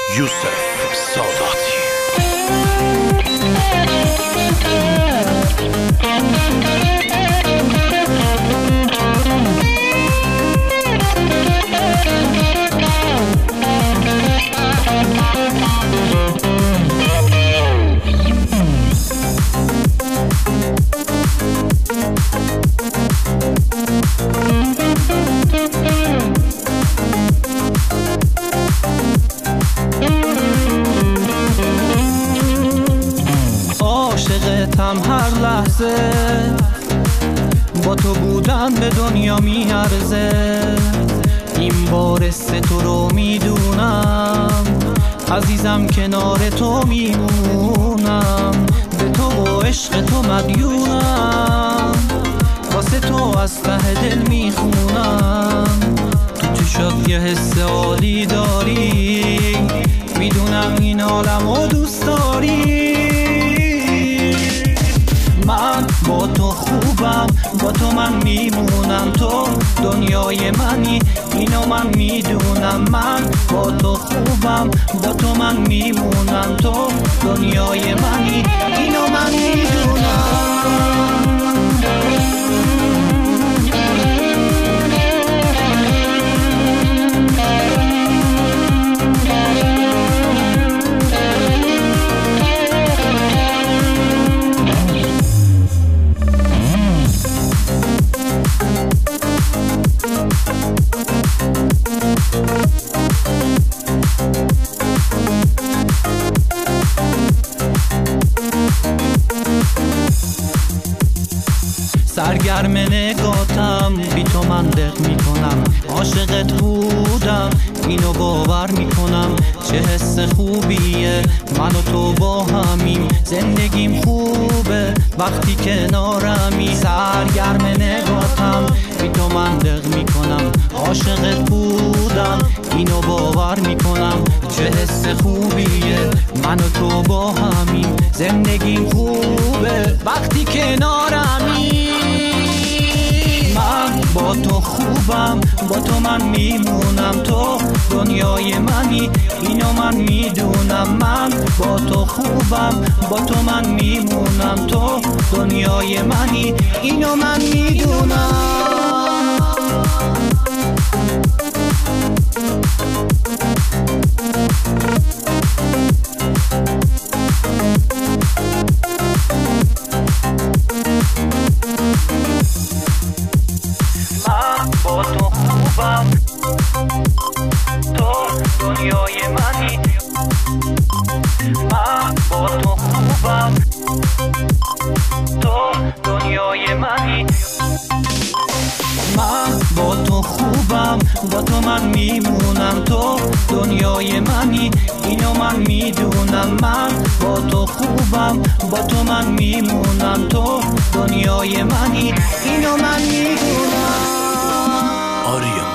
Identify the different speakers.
Speaker 1: یوسف ساداتی.
Speaker 2: عاشقتم هر لحظه، با تو بودن به دنیا میارزه. این بارس تو رو میدونم، عزیزم کنار تو میمونم. به تو و عشق تو مدیونم، واسه تو از ته دل میخونم. تو چشات یه حس عالی داری، میدونم این عالمو دوست داری. من با تو خوبم، با تو من میمونم. تو دنیای منی، اینو من میدونم. من با تو خوبم، با تو من میمونم. تو دنیای منی، اینو من میدونم. سرگرم نگاتم، بی تو من دق میکنم. عاشقت بودم، اینو باور میکنم. چه حس خوبیه من و تو با همیم. زندگیم خوبه وقتی کنارمی. سرگرم نگاتم، بی تو من دق میکنم. عاشقت بودم، اینو باور میکنم. چه حس خوبیه من و تو با همیم. زندگیم خوبه وقتی کنارمی. من با تو خوبم، با تو من میمونم. تو دنیای منی، اینو من میدونم. من با تو خوبم، با تو من میمونم. تو دنیای منی، اینو من میدونم. با تو خوبم، تو دنیای منی. من با تو خوبم، تو دنیای منی. من با تو خوبم، با تو من میمونم. تو دنیای منی، اینو من میدونم. من با تو خوبم، با تو من میمونم. تو دنیای منی، اینو من میدونم.
Speaker 1: آریا